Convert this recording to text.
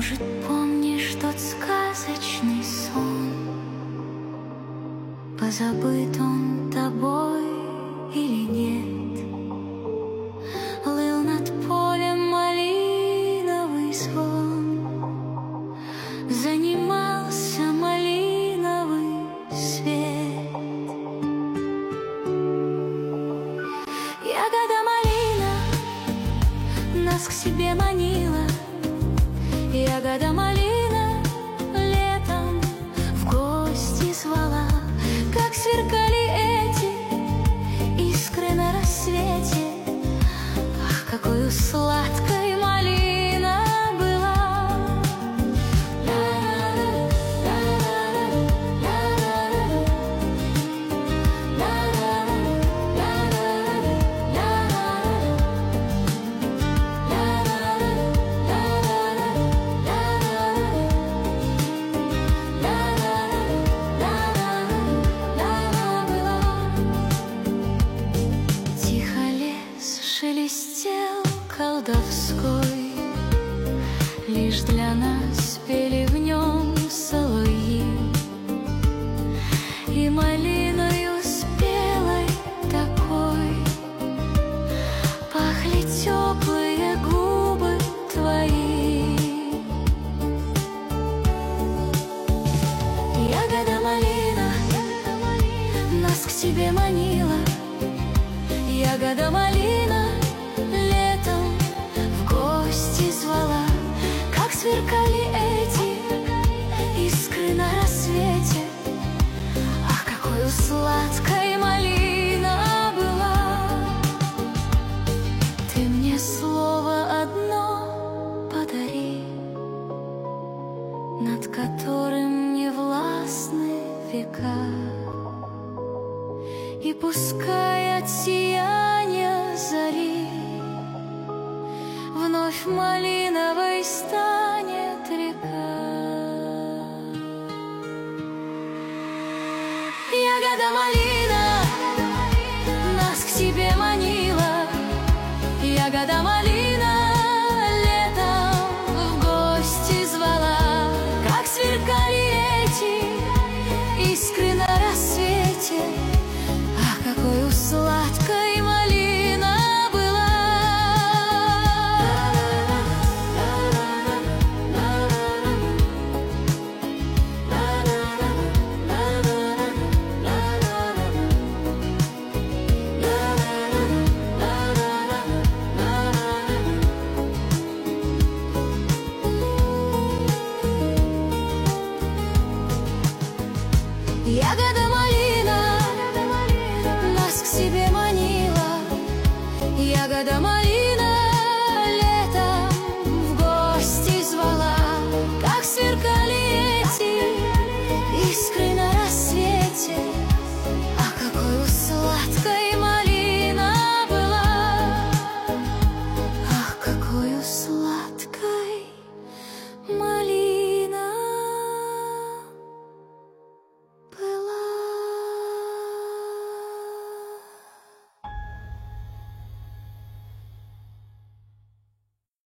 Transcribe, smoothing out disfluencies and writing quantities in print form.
Может, помнишь тот сказочный сон? Позабыт он тобой или нет? Лил над полем малиновый звон, занимался малиновый свет. Ягода малина нас к себе манила, ягода малина летом в гости звала. Как сверкали эти искры на рассвете, ах, какой сладкой малина была. Шелестел колдовской, лишь для нас пели в нем соловьи. И малиною спелой такой пахли теплые губы твои. Ягода малина нас к себе манила, ягода малина летом в гости звала. Как сверкали эти искры на рассвете, ах, какой сладкой малина была. Ты мне слово одно подари, над которым не властны века. И пускай от сияния зари вновь малиновой станет река. Ягода малина нас к себе манила, ягода малина летом в гости звала. Как сверкали эти искры на рассвете, какой сладкой малина была. Ягода малина нас к себе манила, ягода малина